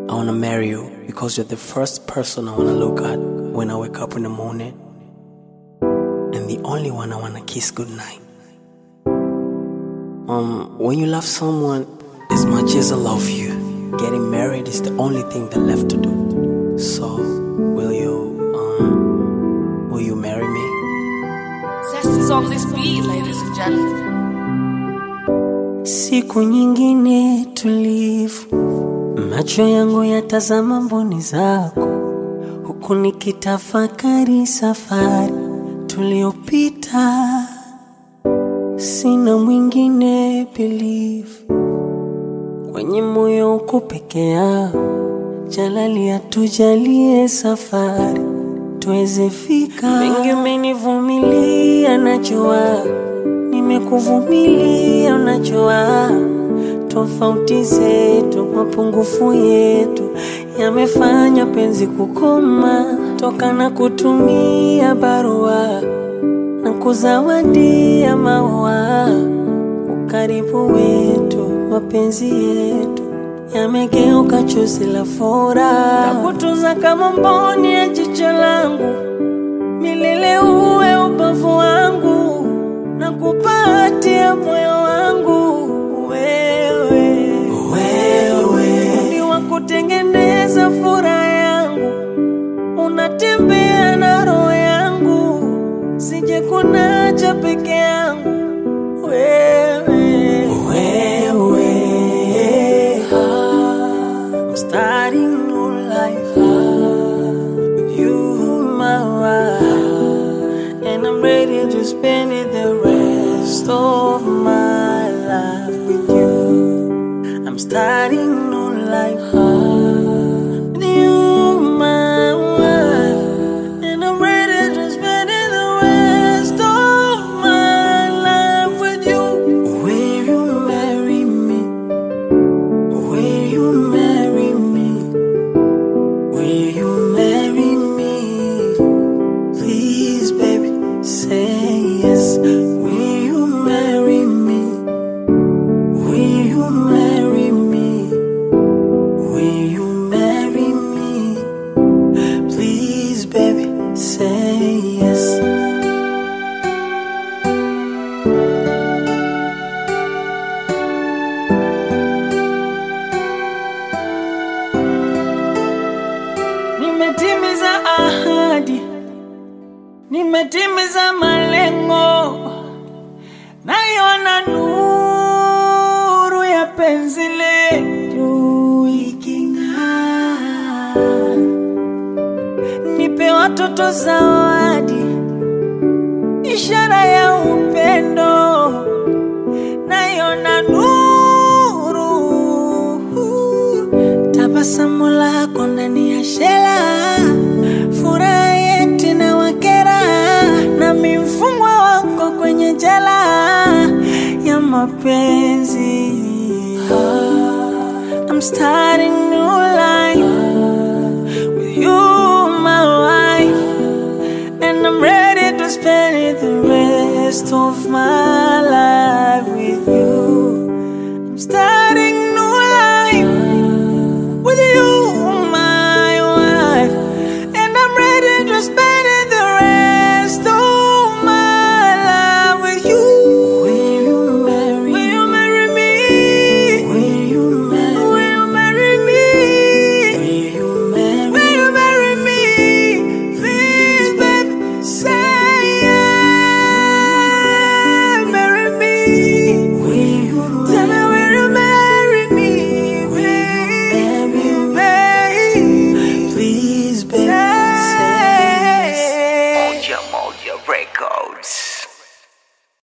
I wanna marry you because you're the first person I wanna look at when I wake up in the morning, and the only one I wanna kiss goodnight. When you love someone as much as I love you, getting married is the only thing that's left to do. So, will you marry me? Zest is on this beat, ladies and gentlemen. Siku nyingine tulivu, macho yangu yatazama mboni zako, huku nikitafakari safari tuliopita. Sina mwingine believe, kwenye moyo uko peke yako. Jalali atujalie safari tuweze fika. Mengi umenivumilia, najua nimekuvumilia, unajua tofauti zetu, mapungufu yetu yamefanya penzi kukoma. Toka na kutumia barua na kuzawadia maua, ukaribu wetu, mapenzi yetu yamegeuka chozi la furaha. Nakutunza kama mboni ya jicho langu, milele uwe ubavu wangu, na kupatia moyo wangu. Wewe ni wa kutengeneza furaha yangu, unatembea na roho yangu, sije kunacha peke yangu. I'm starting new life with you, my wife, and I'm ready to spend it the rest of my life with you. I'm starting new life with you, my wife, and I'm ready to spend it the rest of my life with you. Will you marry me? Will you marry me? Will you marry me? Please, baby, say yes. Will you marry me? Will you marry me? Will you marry me? Please, baby, say yes. Nimetimiza ahadi, nimetimiza malengo, naiona nuru ya penzi letu iking'aa. Nipe watoto zawadi, ishara ya upendo, naiona nuru. Tabasamu lako ndani ya shela, furaha yetu na wakera, na mifungwa wako kwenye jela ya mapenzi. I'm starting new life with you, my wife, and I'm ready to spend it the rest of my life.